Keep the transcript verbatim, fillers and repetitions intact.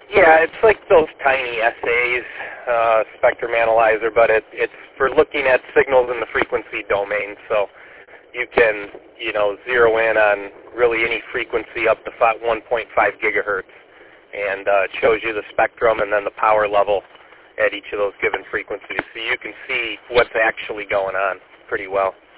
Yeah, it's like those tiny assays, uh, spectrum analyzer, but it, it's for looking at signals in the frequency domain. So you can, you know, zero in on really any frequency up to one point five gigahertz, and uh, it shows you the spectrum and then the power level at each of those given frequencies. So you can see what's actually going on pretty well.